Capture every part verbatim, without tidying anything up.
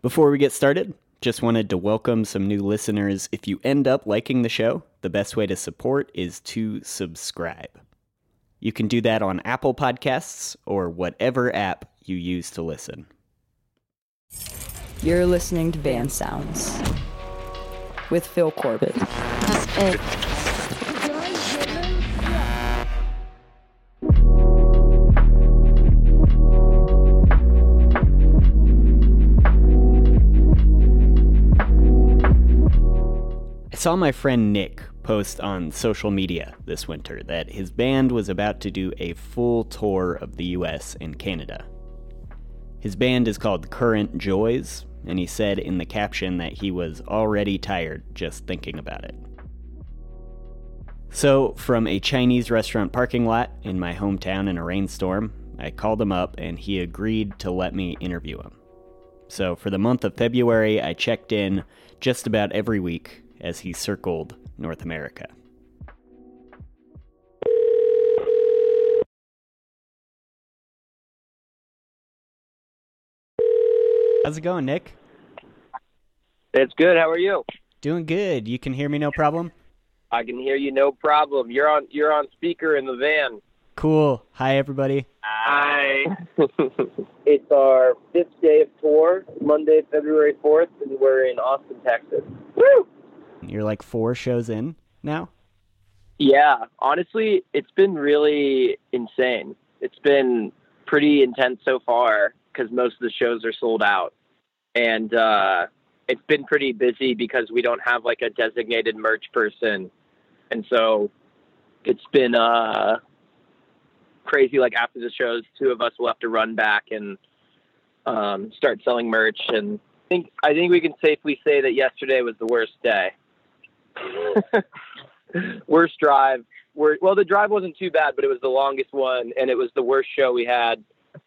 Before we get started, just wanted to welcome some new listeners. If you end up liking the show, the best way to support is to subscribe. You can do that on Apple Podcasts or whatever app you use to listen. You're listening to Van Sounds with Phil Corbett. I saw my friend Nick post on social media this winter that his band was about to do a full tour of the U S and Canada. His band is called Current Joys, and he said in the caption that he was already tired just thinking about it. So, from a Chinese restaurant parking lot in my hometown in a rainstorm, I called him up and he agreed to let me interview him. So, for the month of February, I checked in just about every week as he circled North America. How's it going, Nick? It's good. How are you? Doing good. You can hear me no problem? I can hear you no problem. You're on you're on speaker in the van. Cool. Hi, everybody. Hi. It's our fifth day of tour, Monday, February fourth, and we're in Austin, Texas. Woo! You're like four shows in now? Yeah. Honestly, it's been really insane. It's been pretty intense so far because most of the shows are sold out. And uh, it's been pretty busy because we don't have like a designated merch person. And so it's been uh, crazy. Like after the shows, two of us will have to run back and um, start selling merch. And I think, I think we can safely say that yesterday was the worst day. Worst drive. We're, well, the drive wasn't too bad, but it was the longest one, and it was the worst show we had.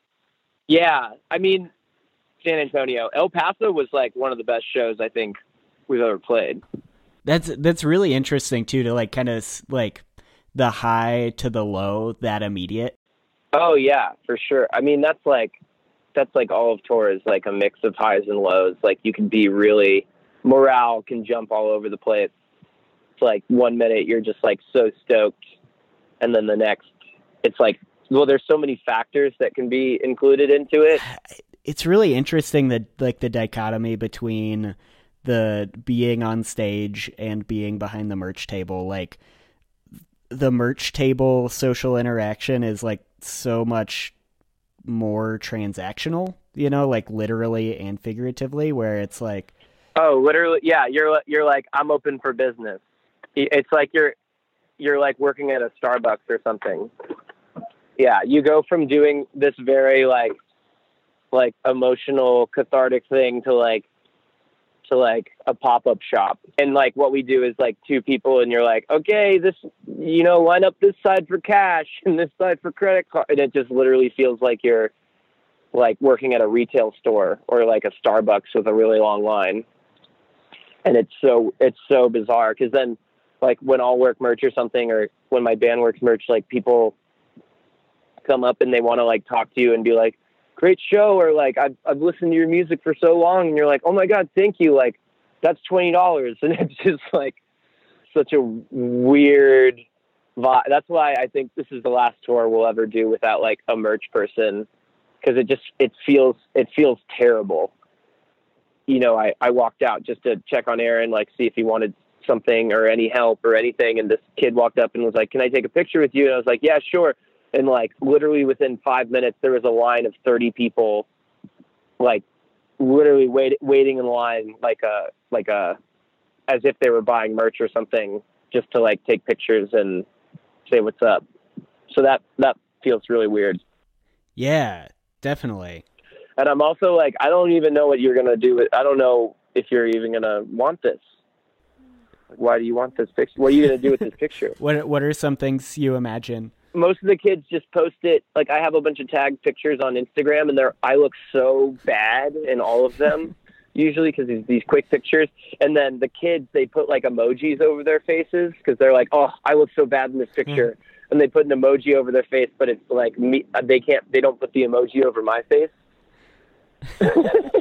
Yeah, I mean, San Antonio. El Paso was like one of the best shows I think we've ever played. That's that's really interesting too, to like kind of like the high to the low, that immediate. Oh yeah, for sure. I mean, that's like that's like all of tour is like a mix of highs and lows. Like you can be really, morale can jump all over the place. It's like one minute you're just like so stoked, and then the next it's like, well, there's so many factors that can be included into it. It's really interesting that like the dichotomy between the being on stage and being behind the merch table. Like the merch table social interaction is like so much more transactional, you know, like literally and figuratively, where it's like, oh, literally, yeah, you're you're like, I'm open for business. It's like you're you're like working at a Starbucks or something. Yeah, you go from doing this very like like emotional, cathartic thing to like to like a pop-up shop. And like what we do is like two people and you're like, okay, this, you know, line up this side for cash and this side for credit card. And it just literally feels like you're like working at a retail store or like a Starbucks with a really long line. And it's so, it's so bizarre. Cause then like when I'll work merch or something, or when my band works merch, like people come up and they want to like talk to you and be like, great show. Or like, I've, I've listened to your music for so long. And you're like, oh my God, thank you. Like that's twenty dollars. And it's just like such a weird vibe. That's why I think this is the last tour we'll ever do without like a merch person. Cause it just, it feels, it feels terrible. You know, I, I walked out just to check on Aaron, like see if he wanted something or any help or anything. And this kid walked up and was like, can I take a picture with you? And I was like, yeah, sure. And like literally within five minutes, there was a line of thirty people, like literally wait, waiting in line, like a, like a, as if they were buying merch or something, just to like take pictures and say what's up. So that, that feels really weird. Yeah, definitely. And I'm also like, I don't even know what you're going to do with, I don't know if you're even going to want this. Like, why do you want this picture? What are you going to do with this picture? What What are some things you imagine? Most of the kids just post it. Like I have a bunch of tagged pictures on Instagram, and they're, I look so bad in all of them, usually because these, these quick pictures. And then the kids, they put like emojis over their faces because they're like, oh, I look so bad in this picture. Mm. And they put an emoji over their face, but it's like me, they can't, they don't put the emoji over my face.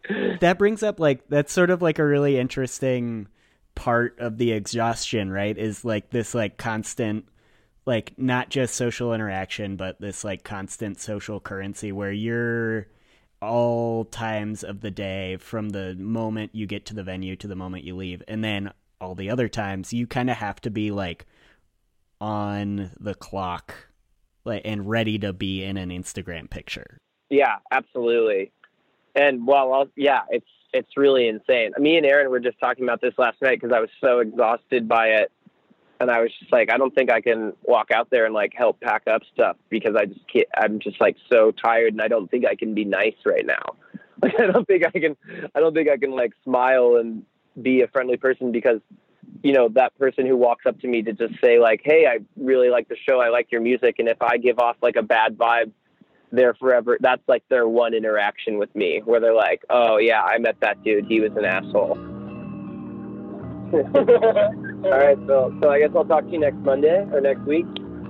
that brings up like that's sort of like a really interesting part of the exhaustion, right? Is like this like constant, like not just social interaction, but this like constant social currency where you're all times of the day from the moment you get to the venue to the moment you leave, and then all the other times you kind of have to be like on the clock, like, and ready to be in an Instagram picture. Yeah, absolutely. And well, I'll, yeah, it's it's really insane. Me and Aaron were just talking about this last night because I was so exhausted by it, and I was just like, I don't think I can walk out there and like help pack up stuff because I just can't. I'm just like so tired, and I don't think I can be nice right now. Like I don't think I can. I don't think I can like smile and be a friendly person because, you know, that person who walks up to me to just say like, hey, I really like the show. I like your music. And if I give off like a bad vibe, they're forever. That's like their one interaction with me where they're like, oh yeah, I met that dude. He was an asshole. All right. So, so I guess I'll talk to you next Monday or next week.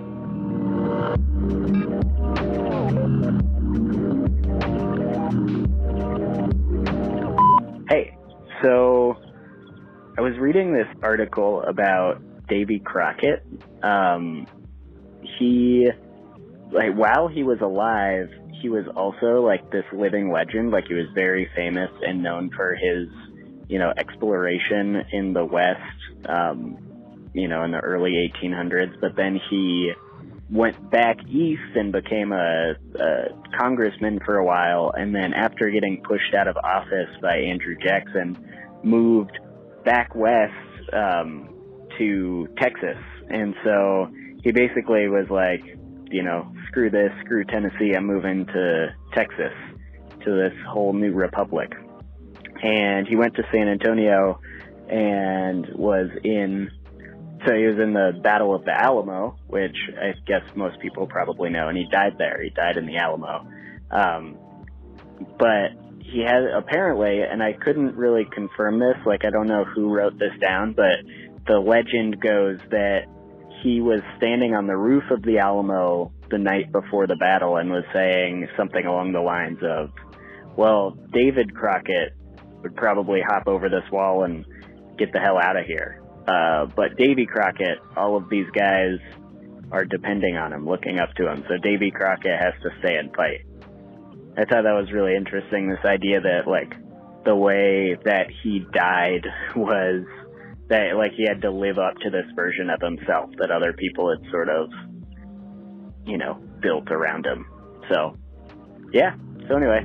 Hey, so I was reading this article about Davy Crockett. Um, he, like, while he was alive, he was also, like, this living legend. Like, he was very famous and known for his, you know, exploration in the West, um, you know, in the early eighteen hundreds. But then he went back east and became a, a congressman for a while. And then after getting pushed out of office by Andrew Jackson, moved back west um, to Texas. And so he basically was like, you know, screw this, screw Tennessee, I'm moving to Texas, to this whole new republic. And he went to San Antonio and was in, so he was in the Battle of the Alamo, which I guess most people probably know, and he died there. He died in the Alamo. Um, but he had apparently, and I couldn't really confirm this, like I don't know who wrote this down, but the legend goes that he was standing on the roof of the Alamo the night before the battle and was saying something along the lines of, well, David Crockett would probably hop over this wall and get the hell out of here. Uh, but Davy Crockett, all of these guys are depending on him, looking up to him. So Davy Crockett has to stay and fight. I thought that was really interesting, this idea that, like, the way that he died was that, like, he had to live up to this version of himself that other people had sort of, you know, built around him. So, yeah. So anyway.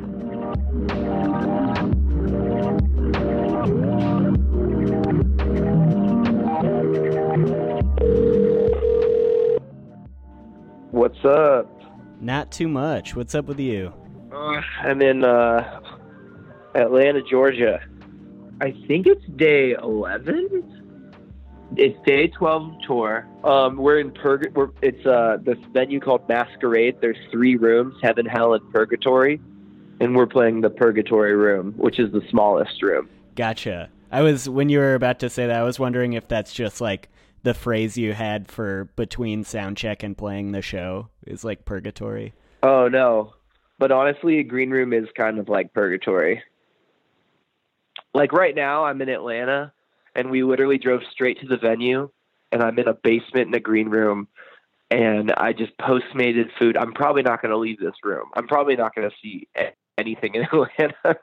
What's up? Not too much. What's up with you? Uh, I'm in uh, Atlanta, Georgia. I think it's day eleven. It's day twelve tour. Um, we're in Purg. We're, it's uh, this venue called Masquerade. There's three rooms: Heaven, Hell, and Purgatory. And we're playing the Purgatory room, which is the smallest room. Gotcha. I was, when you were about to say that, I was wondering if that's just like the phrase you had for between sound check and playing the show is like purgatory. Oh no. But honestly, a green room is kind of like purgatory. Like right now I'm in Atlanta and we literally drove straight to the venue and I'm in a basement in a green room and I just postmated food. I'm probably not going to leave this room. I'm probably not going to see anything in Atlanta.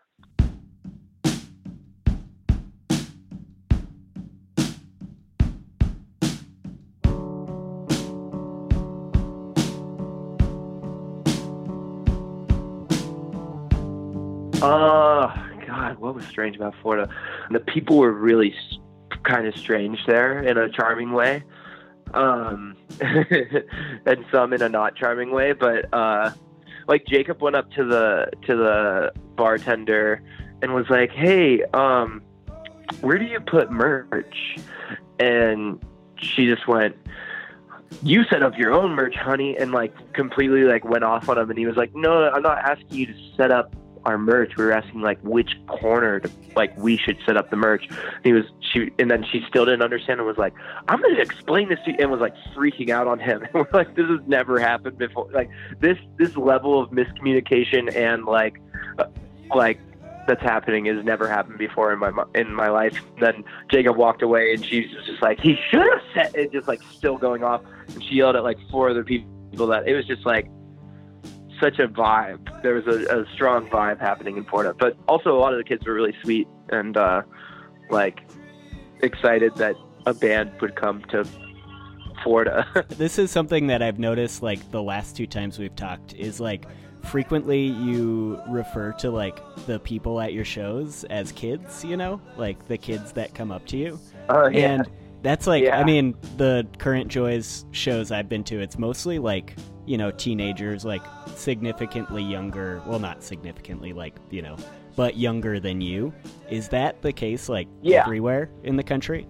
Oh, God, what was strange about Florida? The people were really kind of strange there in a charming way. Um, and some in a not charming way. But, uh, like, Jacob went up to the to the bartender and was like, hey, um, where do you put merch? And she just went, you set up your own merch, honey, and, like, completely, like, went off on him. And he was like, no, I'm not asking you to set up our merch. We were asking like which corner to, like we should set up the merch. And he was she and then she still didn't understand and was like, I'm going to explain this to you, and was like freaking out on him. And we're like, this has never happened before. Like this this level of miscommunication and like uh, like that's happening has never happened before in my in my life. Then Jacob walked away, and she was just like, he should have said it, just like still going off. And she yelled at like four other people. That it was just like such a vibe. There was a, a strong vibe happening in Florida, but also a lot of the kids were really sweet and uh, like excited that a band would come to Florida. This is something that I've noticed like the last two times we've talked is like frequently you refer to like the people at your shows as kids, you know, like the kids that come up to you. Oh, yeah. And that's like, yeah. I mean, the Current Joys shows I've been to, it's mostly like, you know, teenagers, like significantly younger. Well, not significantly, like, you know, but younger than you. Is that the case like yeah. everywhere in the country?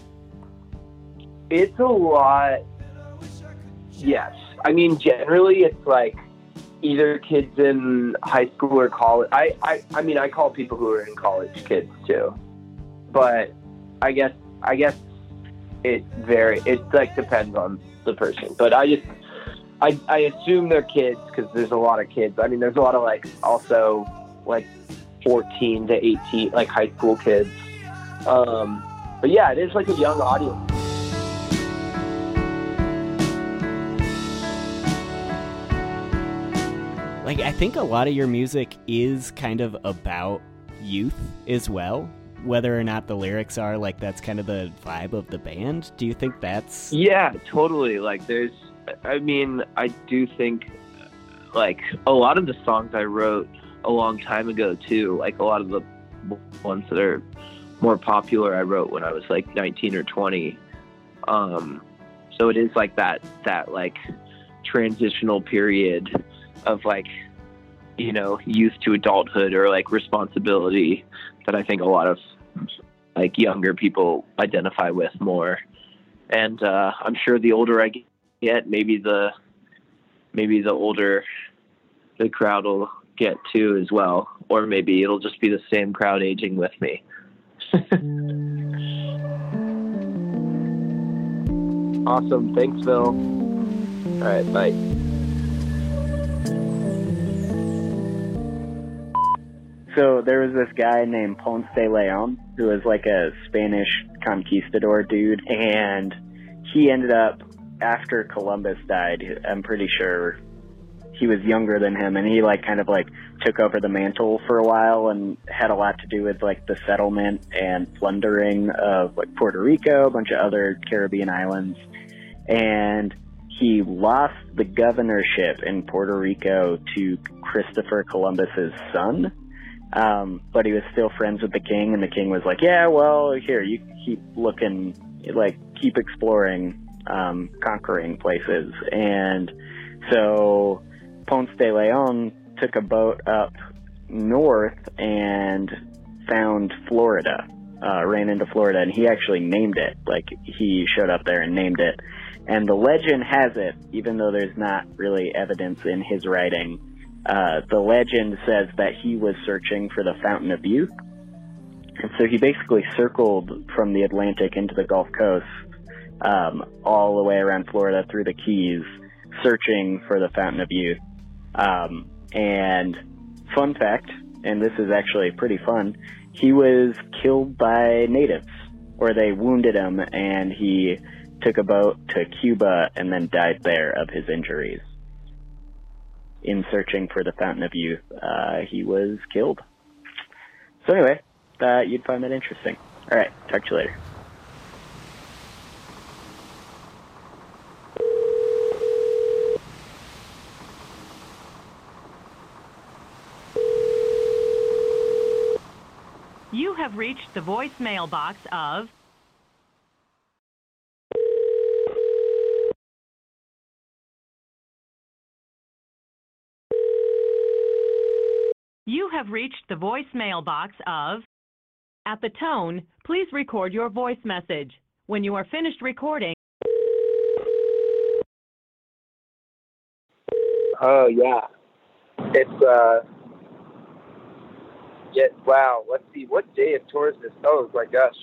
It's a lot. Yes. I mean, generally it's like either kids in high school or college. I, I, I mean, I call people who are in college kids too, but I guess, I guess it very, it like depends on the person, but I just, I, I assume they're kids because there's a lot of kids. I mean, there's a lot of like also like fourteen to eighteen, like high school kids. Um, but yeah, it is like a young audience. Like, I think a lot of your music is kind of about youth as well, whether or not the lyrics are, like, that's kind of the vibe of the band. Do you think that's... Yeah, totally. Like, there's, I mean, I do think, like, a lot of the songs I wrote a long time ago, too, like, a lot of the ones that are more popular I wrote when I was, like, nineteen or twenty. Um, so it is, like, that, that, like, transitional period of like, you know, youth to adulthood or like responsibility that I think a lot of like younger people identify with more. And uh, I'm sure the older I get, maybe the maybe the older the crowd will get too as well, or maybe it'll just be the same crowd aging with me. Awesome, thanks, Phil. All right, bye. So there was this guy named Ponce de Leon who was like a Spanish conquistador dude, and he ended up, after Columbus died, I'm pretty sure he was younger than him, and he like kind of like took over the mantle for a while and had a lot to do with like the settlement and plundering of like Puerto Rico, a bunch of other Caribbean islands, and he lost the governorship in Puerto Rico to Christopher Columbus's son. Um, but he was still friends with the king, and the king was like, yeah, well, here, you keep looking, like, keep exploring, um, conquering places. And so Ponce de Leon took a boat up north and found Florida, uh, ran into Florida, and he actually named it. Like, he showed up there and named it. And the legend has it, even though there's not really evidence in his writing, Uh, the legend says that he was searching for the Fountain of Youth. And so he basically circled from the Atlantic into the Gulf Coast, um, all the way around Florida through the Keys, searching for the Fountain of Youth. Um, and fun fact, and this is actually pretty fun, he was killed by natives, or they wounded him, and he took a boat to Cuba and then died there of his injuries. In searching for the Fountain of Youth, uh, he was killed. So anyway, uh, you'd find that interesting. All right, talk to you later. You have reached the voicemail box of... You have reached the voicemail box of... At the tone, please record your voice message. When you are finished recording... Oh, yeah. It's, uh... Yeah, wow. Let's see. What day of tour is this? Oh, my gosh.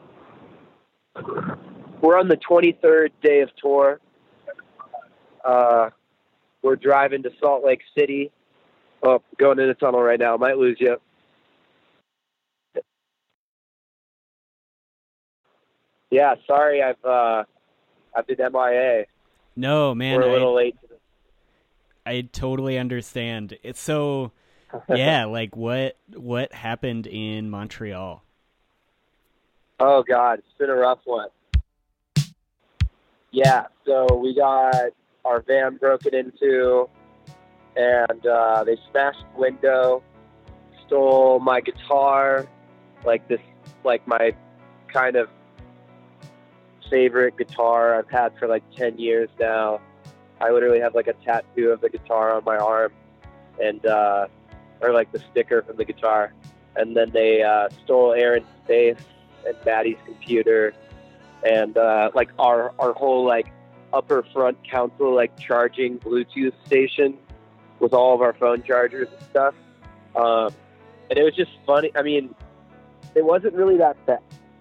We're on the twenty-third day of tour. Uh, we're driving to Salt Lake City. Oh, going in the tunnel right now. Might lose you. Yeah, sorry, I've uh, I've been M I A. No, man, We're a little I, late. To I totally understand. It's so, yeah, like what what happened in Montreal? Oh God, it's been a rough one. Yeah, so we got our van broken into, and uh, they smashed the window, stole my guitar, like this, like my kind of favorite guitar I've had for like ten years now. I literally have like a tattoo of the guitar on my arm, and uh, or like the sticker from the guitar. And then they uh, stole Aaron's safe and Maddie's computer, and uh, like our our whole like upper front console like charging Bluetooth station with all of our phone chargers and stuff. Um, and it was just funny. I mean, it wasn't really that bad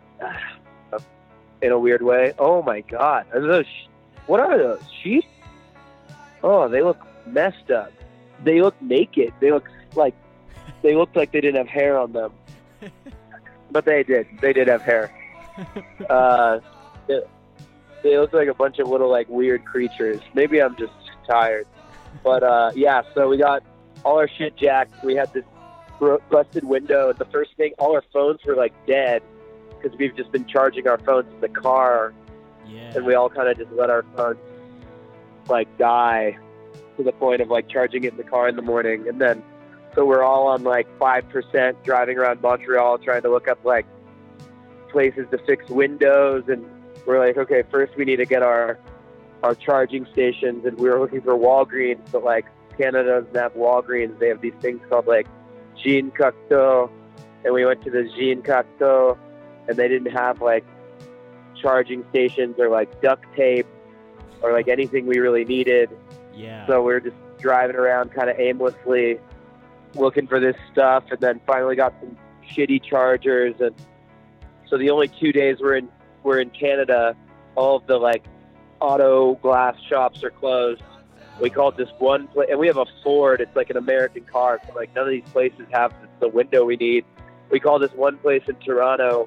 in a weird way. Oh my God, are those? What are those? Sheep? Oh, they look messed up. They look naked. They look like they looked like they didn't have hair on them, but they did. They did have hair. Uh, they, they look like a bunch of little like weird creatures. Maybe I'm just tired, but uh, yeah. So we got all our shit jacked. We had this busted window, and the first thing, all our phones were like dead because we've just been charging our phones in the car, Yeah. and we all kind of just let our phones like die to the point of like charging it in the car in the morning. And then so we're all on like five percent driving around Montreal trying to look up like places to fix windows, and we're like, okay, first we need to get our our charging stations, and we were looking for Walgreens, but like Canada doesn't have Walgreens. They have these things called like Jean Cocteau, and we went to the Jean Cocteau, and they didn't have like charging stations or like duct tape or like anything we really needed. Yeah. So we were just driving around kind of aimlessly looking for this stuff, and then finally got some shitty chargers. And so the only two days we're in we're in Canada, all of the like auto glass shops are closed. We called this one place, and we have a Ford. It's like an American car, so like none of these places have the window we need. We called this one place in Toronto,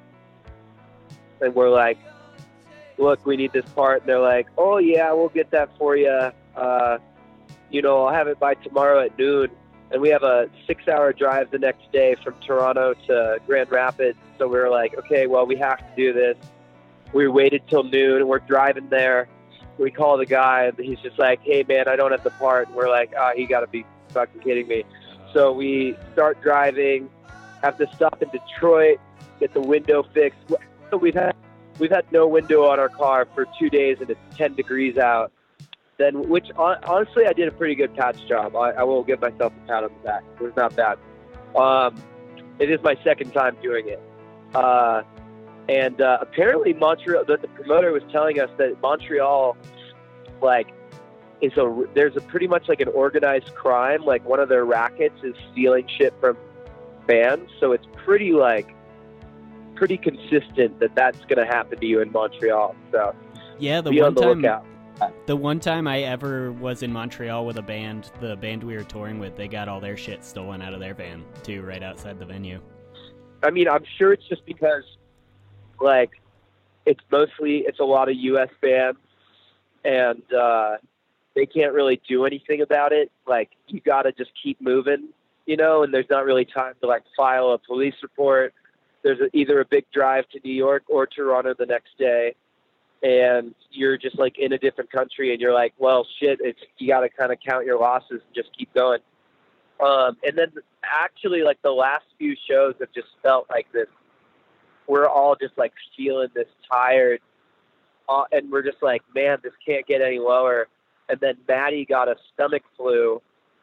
and we're like, look, we need this part. And they're like, oh yeah, we'll get that for you. Uh, you know, I'll have it by tomorrow at noon. And we have a six hour drive the next day from Toronto to Grand Rapids. So we were like, okay, well, we have to do this. We waited till noon, and we're driving there. We call the guy, and he's just like, hey man, I don't have the part. And we're like, ah, oh, he gotta be fucking kidding me. So we start driving, have to stop in Detroit, get the window fixed. So we've had We've had no window on our car for two days, and it's ten degrees out. Then, which honestly, I did a pretty good patch job. I, I will give myself a pat on the back. It was not bad. Um, it is my second time doing it. Uh, and uh, apparently, Montreal. The, the promoter was telling us that Montreal, like, is a there's a pretty much like an organized crime. Like one of their rackets is stealing shit from bands, so it's pretty like. pretty consistent that that's going to happen to you in Montreal. So yeah, the be one on the time, lookout. the one time I ever was in Montreal with a band, the band we were touring with, they got all their shit stolen out of their van too, right outside the venue. I mean, I'm sure it's just because, like, it's mostly it's a lot of U S bands, and uh, they can't really do anything about it. Like, you got to just keep moving, you know. And there's not really time to like file a police report. There's a, either a big drive to New York or Toronto the next day, and you're just like in a different country, and you're like, well, shit, it's you got to kind of count your losses and just keep going. Um, and then actually, like the last few shows have just felt like this. We're all just like feeling this tired, uh, and we're just like, man, this can't get any lower. And then Maddie got a stomach flu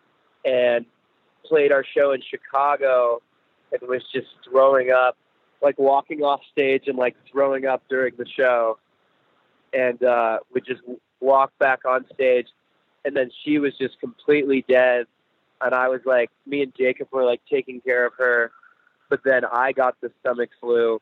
and played our show in Chicago and was just throwing up. Like walking off stage and like throwing up during the show, and uh, we just walk back on stage, and then she was just completely dead, and I was like, me and Jacob were like taking care of her, but then I got the stomach flu,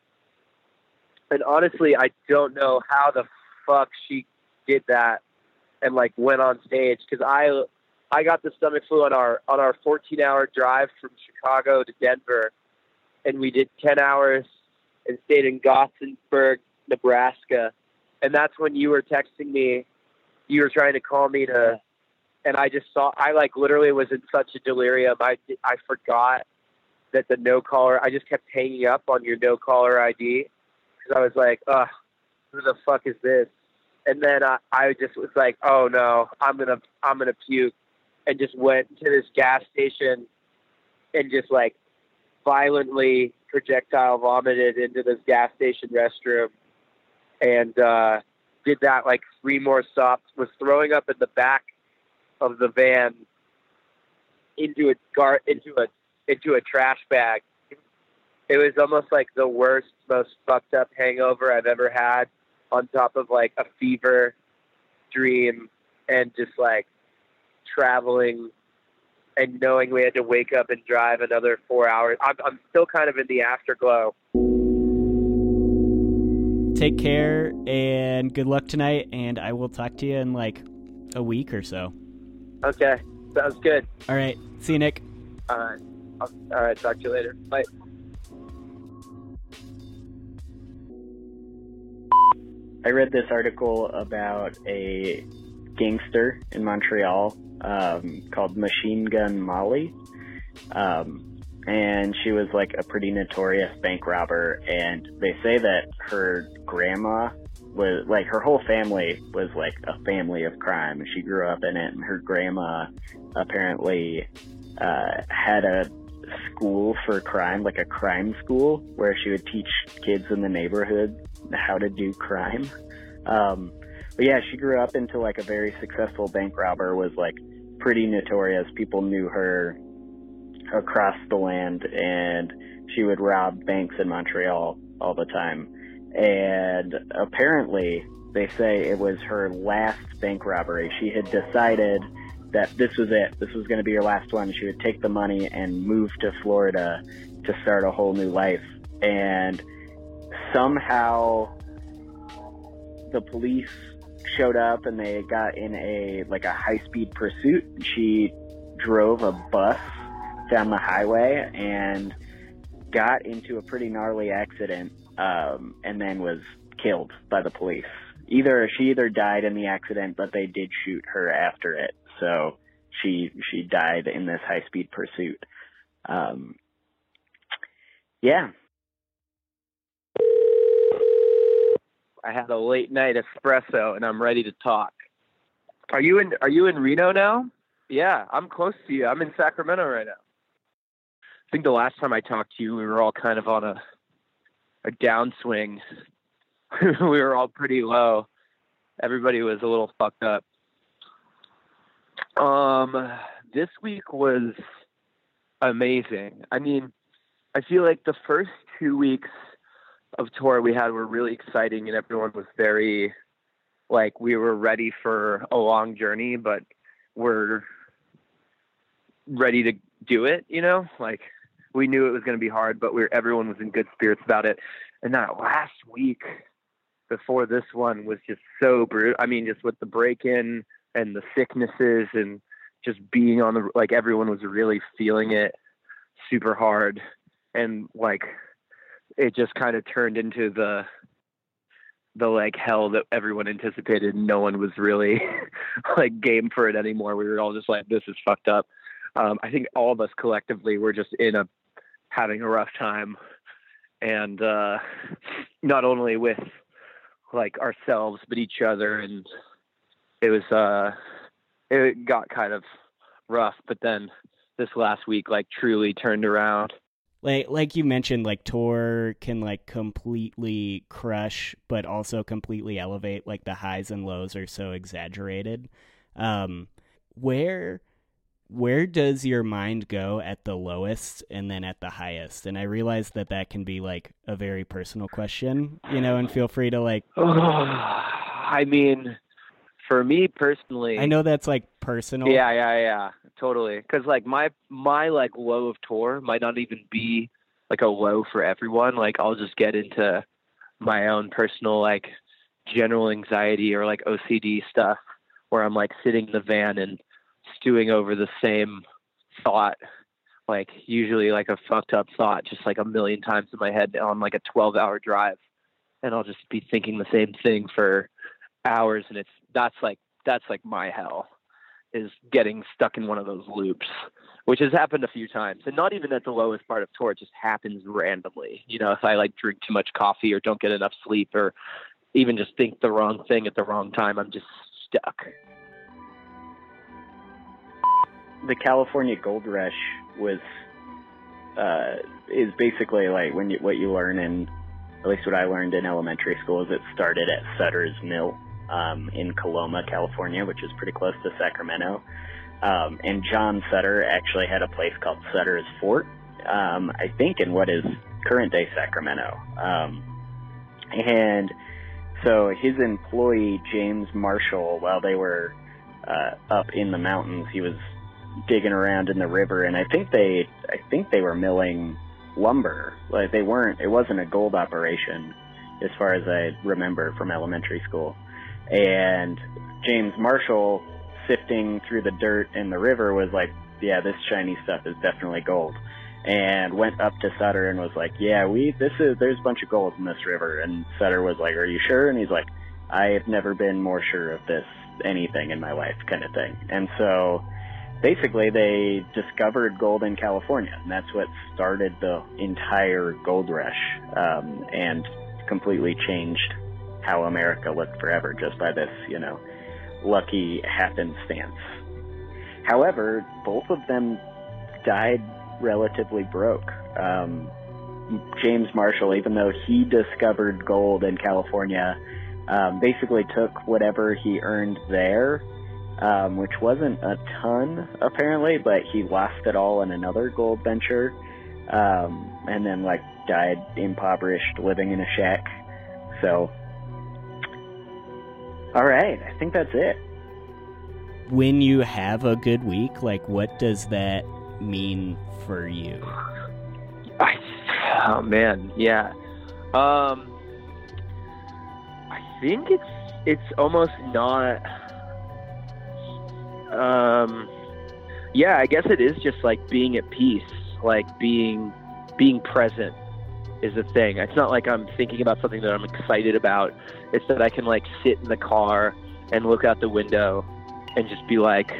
and honestly, I don't know how the fuck she did that and like went on stage, because I I got the stomach flu on our on our fourteen hour drive from Chicago to Denver. And we did ten hours and stayed in Gothenburg, Nebraska. And that's when you were texting me. You were trying to call me to, and I just saw, I like literally was in such a delirium. I, I forgot that the no caller, I just kept hanging up on your no caller I D because I was like, ugh, who the fuck is this? And then I, I just was like, oh no, I'm going to, I'm going to puke, and just went to this gas station and just like violently projectile vomited into this gas station restroom, and uh, did that like three more stops, was throwing up in the back of the van into a gar into a into a trash bag. It was almost like the worst, most fucked up hangover I've ever had, on top of like a fever dream and just like traveling and knowing we had to wake up and drive another four hours. I'm, I'm still kind of in the afterglow. Take care and good luck tonight, and I will talk to you in like a week or so. Okay, sounds good. All right, see you, Nick. All right, I'll, all right, talk to you later. Bye. I read this article about a gangster in Montreal um, called Machine Gun Molly. Um, and she was like a pretty notorious bank robber. And they say that her grandma was like, her whole family was like a family of crime. She grew up in it, and her grandma apparently uh, had a school for crime, like a crime school, where she would teach kids in the neighborhood how to do crime. Um, but yeah, she grew up into like a very successful bank robber, was like pretty notorious. People knew her across the land, and she would rob banks in Montreal all the time. And apparently they say it was her last bank robbery. She had decided that this was it. This was going to be her last one. She would take the money and move to Florida to start a whole new life. And somehow the police showed up, and they got in a like a high-speed pursuit. She drove a bus down the highway and got into a pretty gnarly accident, um, and then was killed by the police. Either she either died in the accident, but they did shoot her after it. So she she died in this high-speed pursuit. Um, yeah. I had a late night espresso and I'm ready to talk. Are you in, are you in Reno now? Yeah, I'm close to you. I'm in Sacramento right now. I think the last time I talked to you, we were all kind of on a, a downswing. We were all pretty low. Everybody was a little fucked up. Um, this week was amazing. I mean, I feel like the first two weeks of tour we had were really exciting, and everyone was very, like, we were ready for a long journey, but we're ready to do it, you know? Like, we knew it was going to be hard, but we were, everyone was in good spirits about it. And that last week before this one was just so brutal. I mean, just with the break-in and the sicknesses and just being on the, like, everyone was really feeling it super hard. And, like, it just kind of turned into the, the like hell that everyone anticipated. No one was really like game for it anymore. We were all just like, this is fucked up. Um, I think all of us collectively were just in a, having a rough time. And, uh, not only with like ourselves, but each other. And it was, uh, it got kind of rough, but then this last week, like truly turned around. Like like you mentioned, like tour can like completely crush, but also completely elevate. Like the highs and lows are so exaggerated. Um, where where does your mind go at the lowest and then at the highest? And I realize that that can be like a very personal question, you know. And feel free to like. I mean, for me personally, I know that's like personal. Yeah, yeah, yeah, totally. Because like my my like low of tour might not even be like a low for everyone. Like I'll just get into my own personal like general anxiety or like O C D stuff where I'm like sitting in the van and stewing over the same thought, like usually like a fucked up thought, just like a million times in my head on like a twelve hour drive. and I'll just be thinking the same thing for hours. And it's, that's like, that's like my hell, is getting stuck in one of those loops, which has happened a few times, and not even at the lowest part of tour. It just happens randomly. You know, if I like drink too much coffee or don't get enough sleep or even just think the wrong thing at the wrong time, I'm just stuck. The California Gold Rush was, uh, is basically like when you, what you learn in, at least what I learned in elementary school, is it started at Sutter's Mill, um, in Coloma, California, which is pretty close to Sacramento. Um, and John Sutter actually had a place called Sutter's Fort, um, I think in what is current day Sacramento. Um, and so his employee, James Marshall, while they were, uh, up in the mountains, he was digging around in the river, and I think they, I think they were milling lumber. Like they weren't, it wasn't a gold operation as far as I remember from elementary school. And James Marshall, sifting through the dirt in the river, was like, yeah, this shiny stuff is definitely gold. And went up to Sutter and was like, yeah, we, this is, there's a bunch of gold in this river. And Sutter was like, are you sure? And he's like, I have never been more sure of this, anything in my life, kind of thing. And so basically they discovered gold in California, and that's what started the entire gold rush, um, and completely changed how America looked forever just by this, you know, lucky happenstance. However, both of them died relatively broke. Um, James Marshall, even though he discovered gold in California, um, basically took whatever he earned there, um, which wasn't a ton apparently, but he lost it all in another gold venture, um, and then like died impoverished, living in a shack. So, all right, I think that's it. When you have a good week, like, what does that mean for you? I, oh man, yeah. Um, I think it's it's almost not. Um, yeah, I guess it is just like being at peace, like being being present is the thing. It's not like I'm thinking about something that I'm excited about. It's that I can like sit in the car and look out the window and just be like,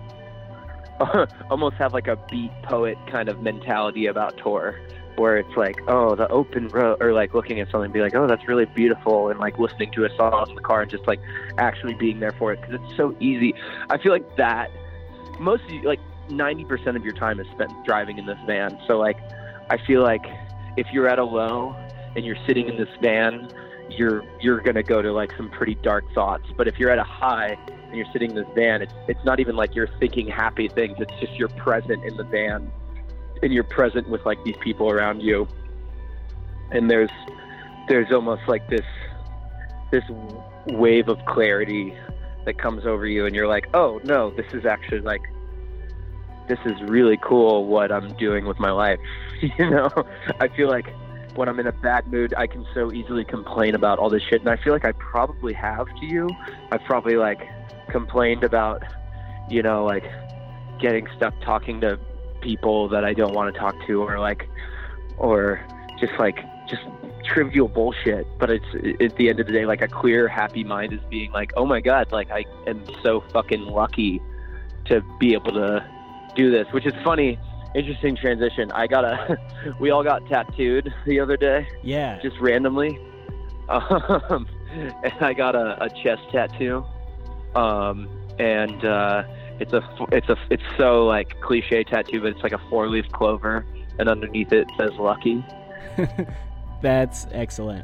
almost have like a beat poet kind of mentality about tour, where it's like, oh, the open road, or like looking at something and be like, oh, that's really beautiful, and like listening to a song in the car and just like actually being there for it, because it's so easy. I feel like that most of you, like ninety percent of your time is spent driving in this van. So like, I feel like if you're at a low and you're sitting in this van, you're you're gonna go to like some pretty dark thoughts. But if you're at a high and you're sitting in this van, it's it's not even like you're thinking happy things. It's just you're present in the van, and you're present with like these people around you. And there's there's almost like this this wave of clarity that comes over you, and you're like, oh no, this is actually like, this is really cool what I'm doing with my life. You know, I feel like when I'm in a bad mood, I can so easily complain about all this shit. And I feel like I probably have to you. I've probably like complained about, you know, like getting stuck talking to people that I don't want to talk to, or like, or just like, just trivial bullshit. But it's, at the end of the day, like a clear, happy mind is being like, oh my God, like I am so fucking lucky to be able to do this, which is funny. Interesting transition. I got a, we all got tattooed the other day. Yeah. Just randomly. Um, and I got a, a chest tattoo. Um, and, uh, it's a, it's a, it's so like cliche tattoo, but it's like a four leaf clover, and underneath it says lucky. That's excellent.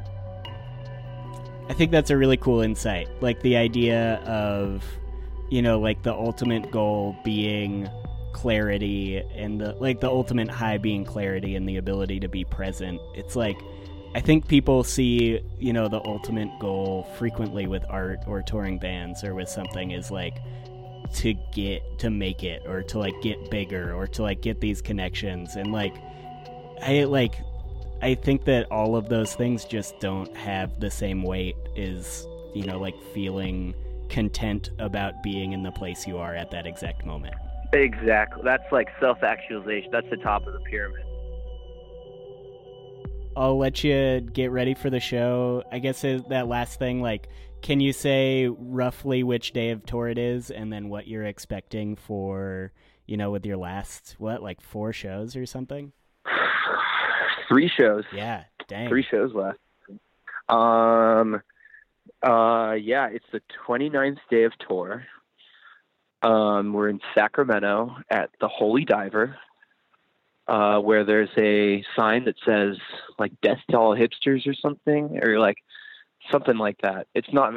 I think that's a really cool insight. Like the idea of, you know, like the ultimate goal being clarity, and the like the ultimate high being clarity and the ability to be present. It's like, I think people see, you know, the ultimate goal frequently with art or touring bands or with something is like to get to make it, or to like get bigger, or to like get these connections. And like I like I think that all of those things just don't have the same weight as, you know, like feeling content about being in the place you are at that exact moment. Exactly. That's like self-actualization. That's the top of the pyramid. I'll let you get ready for the show. I guess it, that last thing, like, can you say roughly which day of tour it is and then what you're expecting for, you know, with your last, what, like four shows or something? Three shows. Yeah, dang. Three shows left. Um, uh, yeah, it's the twenty-ninth day of tour. Um, we're in Sacramento at the Holy Diver, uh, where there's a sign that says like "Death to all hipsters" or something, or like something like that. It's not.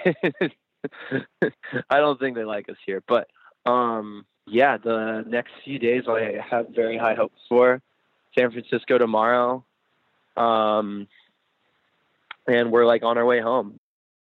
I don't think they like us here, but um, yeah, the next few days I have very high hopes for. San Francisco tomorrow, um, and we're like on our way home.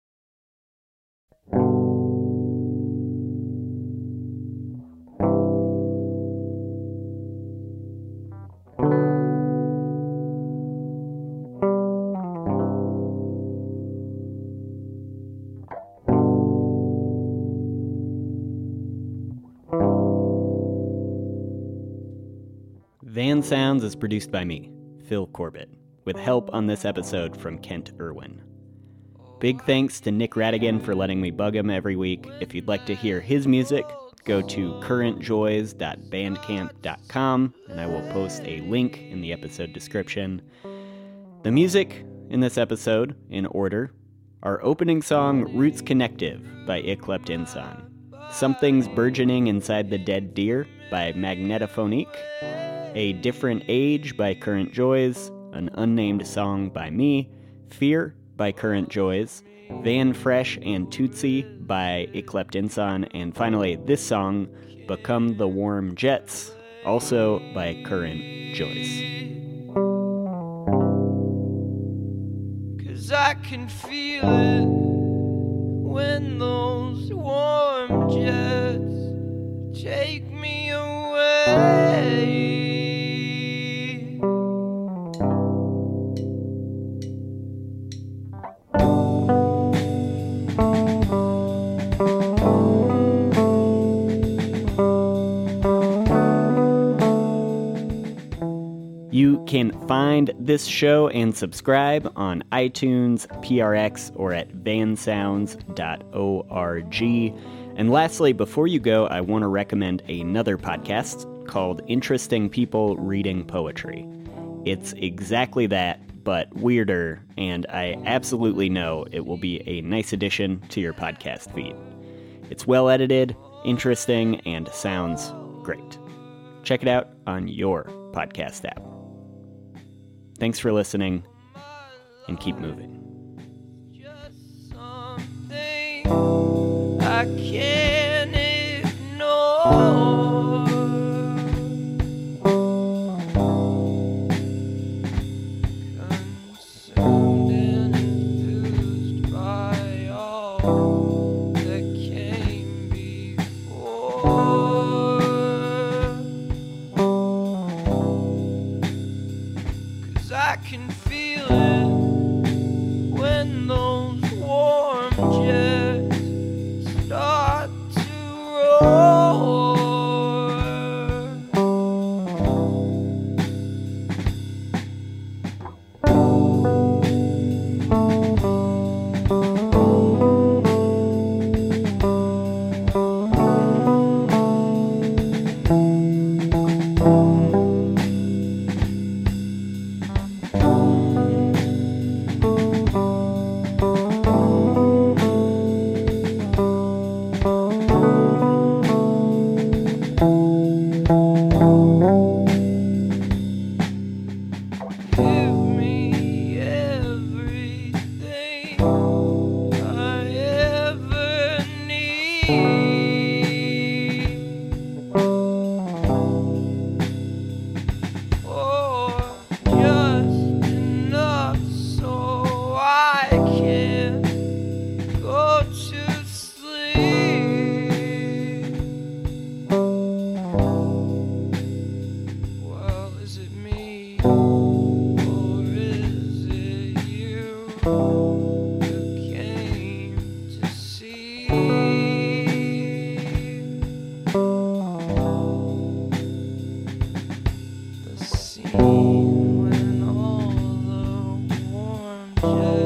Van Sounds is produced by me, Phil Corbett, with help on this episode from Kent Irwin. Big thanks to Nick Radigan for letting me bug him every week. If you'd like to hear his music, go to current joys dot bandcamp dot com, and I will post a link in the episode description. The music in this episode, in order, our opening song, Roots Connective by Yclept Insan. Something's Burgeoning Inside the Dead Deer by Magnetophonique. A Different Age by Current Joys, an unnamed song by me, Fear by Current Joys, Van Fresh and Tootsie by Yclept Insan, and finally this song, Become the Warm Jets, also by Current Joys. 'Cause I can feel it when those warm jets take me away. You can find this show and subscribe on iTunes, P R X, or at van sounds dot org. And lastly, before you go, I want to recommend another podcast called Interesting People Reading Poetry. It's exactly that, but weirder, and I absolutely know it will be a nice addition to your podcast feed. It's well edited, interesting, and sounds great. Check it out on your podcast app. Thanks for listening, and keep moving. Just something I can't ignore. Consumed and enthused by all that came before. 'Cause I can feel it when those warm jets start to roar. Give me everything I ever need, or just enough so I can go to sleep. Well, is it me? Or is it you who came to see? The scene when all the just